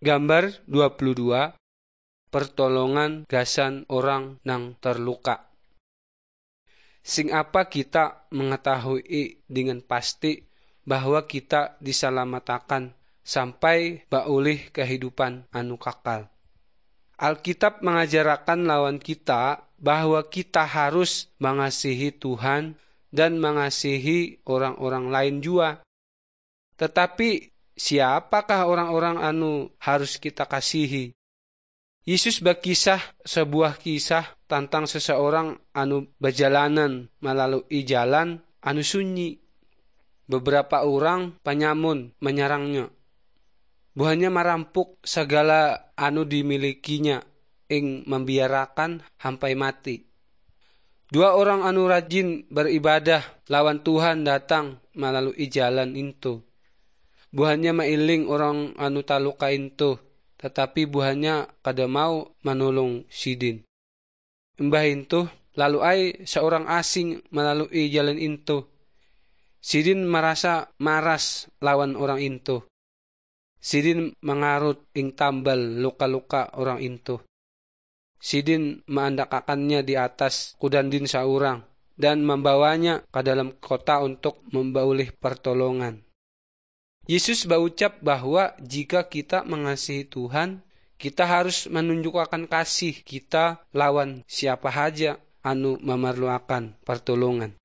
Gambar 22, pertolongan gasan orang nang terluka. Sing apa kita mengetahui dengan pasti bahwa kita diselamatkan sampai baulih kehidupan anu kakal. Alkitab mengajarakan lawan kita bahwa kita harus mengasihi Tuhan dan mengasihi orang-orang lain juga. Tetapi siapakah orang-orang anu harus kita kasihi? Yesus berkisah sebuah kisah tentang seseorang anu berjalanan melalui jalan anu sunyi. Beberapa orang penyamun menyerangnya. Buahnya merampok segala anu dimilikinya, ing membiarkan sampai mati. Dua orang anu rajin beribadah lawan Tuhan datang melalui jalan itu. Buahnya mailing orang anu taluka itu, tetapi buahnya kada mau menolong sidin. Embah itu, lalu ai seorang asing melalui jalan itu. Sidin merasa maras lawan orang itu. Sidin mengarut ing tambal luka-luka orang itu. Sidin meandakakannya di atas kudandin seorang dan membawanya ke dalam kota untuk membaulih pertolongan. Yesus berucap bahwa jika kita mengasihi Tuhan, kita harus menunjukkan kasih kita lawan siapa saja anu memerlukan pertolongan.